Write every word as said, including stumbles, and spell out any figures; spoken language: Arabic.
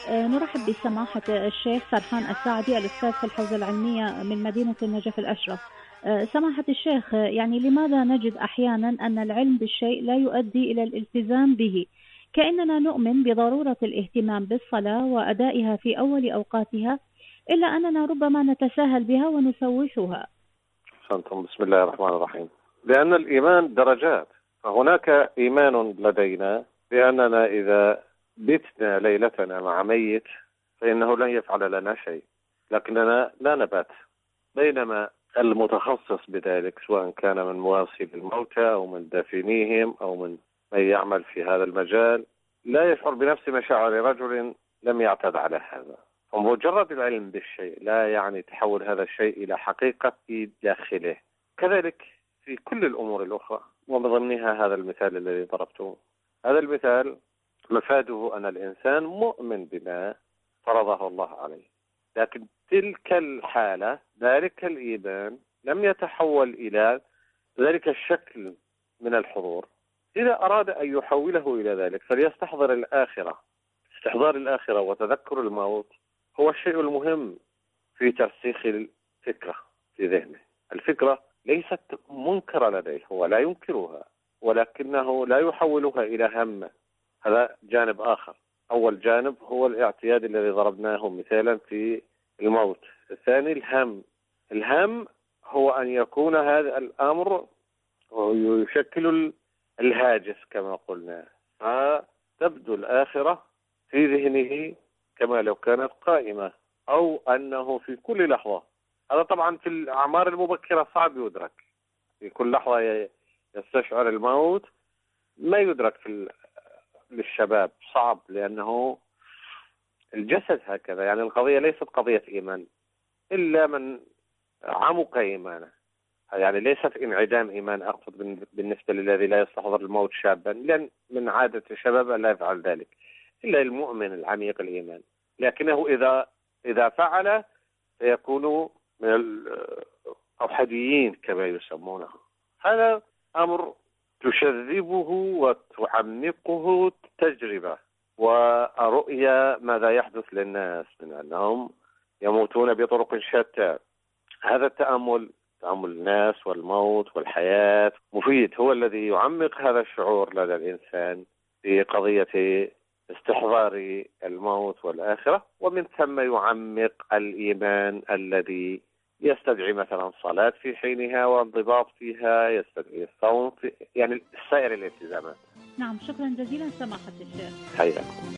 آه، نرحب بسماحة الشيخ سرحان الساعدي الأستاذ في الحوزة العلمية من مدينة النجف الأشرف. آه، سماحة الشيخ، آه، يعني لماذا نجد أحيانا أن العلم بالشيء لا يؤدي إلى الالتزام به، كأننا نؤمن بضرورة الاهتمام بالصلاة وأدائها في أول أوقاتها، إلا أننا ربما نتساهل بها ونسوفها؟ أحسنتم. بسم الله الرحمن الرحيم. لأن الإيمان درجات، فهناك إيمان لدينا بأننا إذا بتنا ليلتنا مع ميت فإنه لن يفعل لنا شيء، لكننا لا نبات. بينما المتخصص بذلك سواء كان من مواسي الموتى أو من دافنيهم أو من من يعمل في هذا المجال لا يشعر بنفس مشاعر رجل لم يعتد على هذا. ومجرد العلم بالشيء لا يعني تحول هذا الشيء إلى حقيقة في داخله. كذلك في كل الأمور الأخرى، ومن ضمنها هذا المثال الذي ضربته. هذا المثال مفاده أن الإنسان مؤمن بما فرضه الله عليه، لكن تلك الحالة، ذلك الإيمان لم يتحول إلى ذلك الشكل من الحضور. إذا أراد أن يحوله إلى ذلك فليستحضر الآخرة. استحضار الآخرة وتذكر الموت هو الشيء المهم في ترسيخ الفكرة في ذهنه. الفكرة ليست منكرة لديه، هو لا ينكرها، ولكنه لا يحولها إلى هم. هذا جانب آخر. أول جانب هو الاعتياد الذي ضربناه مثالا في الموت. الثاني الهم. الهم هو أن يكون هذا الأمر يشكل الهاجس كما قلنا، فتبدو الآخرة في ذهنه كما لو كانت قائمة، أو أنه في كل لحظة. هذا طبعا في الأعمار المبكرة صعب يدرك، في كل لحظة يستشعر الموت، ما يدرك في للشباب صعب، لأنه الجسد هكذا. يعني القضية ليست قضية إيمان إلا من عمق إيمانه، يعني ليست انعدام إيمان أقصد بالنسبة للذي لا يستحضر الموت شابا، لأن من عادة الشباب لا يفعل ذلك إلا المؤمن العميق الإيمان. لكنه إذا إذا فعل سيكون من الأوحديين كما يسمونه. هذا أمر تشذبه وتعمقه تجربة ورؤية ماذا يحدث للناس من أنهم يموتون بطرق شتى. هذا التأمل، تأمل الناس والموت والحياة، مفيد، هو الذي يعمق هذا الشعور لدى الإنسان في قضية استحضار الموت والآخرة، ومن ثم يعمق الإيمان الذي يستدعي مثلا الصلاة في حينها وانضباط فيها، يستدعي الصوم في يعني سائر الالتزامات. نعم، شكرا جزيلا سماحة الشيخ. حياكم.